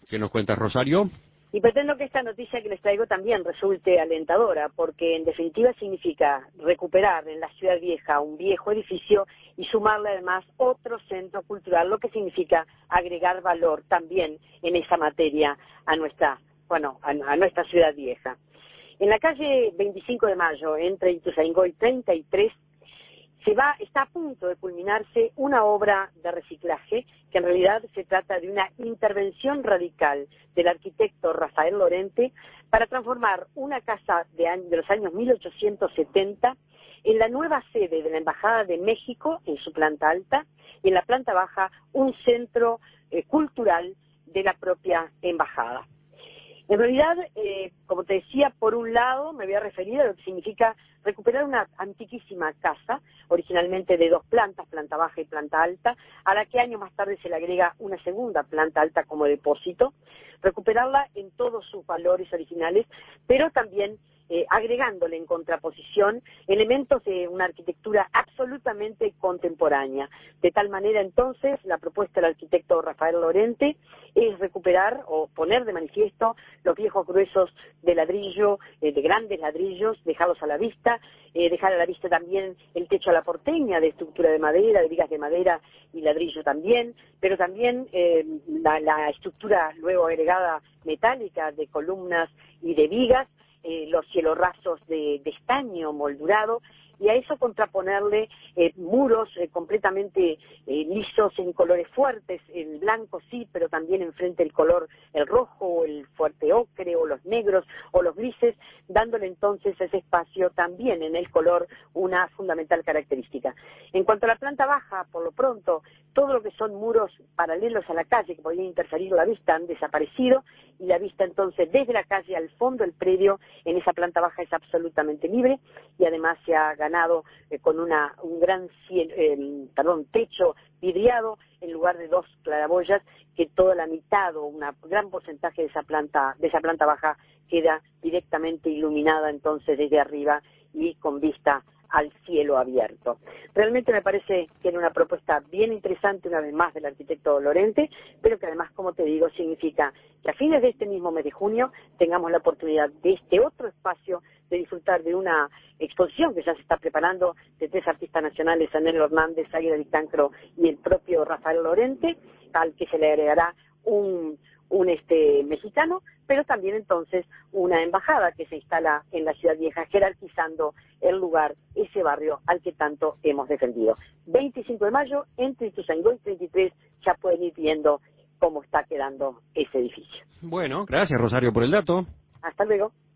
¿Qué nos cuentas, Rosario? Y pretendo que esta noticia que les traigo también resulte alentadora, porque en definitiva significa recuperar en la Ciudad Vieja un viejo edificio y sumarle además otro centro cultural, lo que significa agregar valor también en esa materia a nuestra Ciudad Vieja. En la calle 25 de Mayo, entre Ituzaingó y 33, está a punto de culminarse una obra de reciclaje, que en realidad se trata de una intervención radical del arquitecto Rafael Lorente para transformar una casa de los años 1870 en la nueva sede de la Embajada de México en su planta alta y en la planta baja un centro cultural de la propia embajada. En realidad, como te decía, por un lado me voy a referir a lo que significa recuperar una antiquísima casa, originalmente de 2 plantas, planta baja y planta alta, a la que años más tarde se le agrega una segunda planta alta como depósito, recuperarla en todos sus valores originales, pero también agregándole en contraposición elementos de una arquitectura absolutamente contemporánea. De tal manera, entonces, la propuesta del arquitecto Rafael Lorente es recuperar o poner de manifiesto los viejos gruesos de ladrillo, de grandes ladrillos, dejarlos a la vista, dejar a la vista también el techo a la porteña de estructura de madera, de vigas de madera y ladrillo también, pero también la estructura luego agregada metálica de columnas y de vigas, los cielorrasos de estaño moldurado, y a eso contraponerle muros completamente lisos en colores fuertes, el blanco sí, pero también enfrente el rojo, el fuerte ocre, o los negros, o los grises, dándole entonces a ese espacio también en el color una fundamental característica. En cuanto a la planta baja, por lo pronto, todo lo que son muros paralelos a la calle que podían interferir la vista han desaparecido, y la vista entonces desde la calle al fondo del predio en esa planta baja es absolutamente libre, y además se ha ganado con un gran techo vidriado en lugar de 2 claraboyas, que toda la mitad o un gran porcentaje de esa planta baja queda directamente iluminada entonces desde arriba y con vista al cielo abierto. Realmente me parece que era una propuesta bien interesante, una vez más, del arquitecto Lorente, pero que además, como te digo, significa que a fines de este mismo mes de junio tengamos la oportunidad de este otro espacio de disfrutar de una exposición que ya se está preparando de 3 artistas nacionales, Anel Hernández, Águila Di Cancro y el propio Rafael Lorente, al que se le agregará un mexicano, pero también entonces una embajada que se instala en la Ciudad Vieja, jerarquizando el lugar, ese barrio al que tanto hemos defendido. 25 de mayo, entre Ituzaingó y 33, ya pueden ir viendo cómo está quedando ese edificio. Bueno, gracias, Rosario, por el dato. Hasta luego.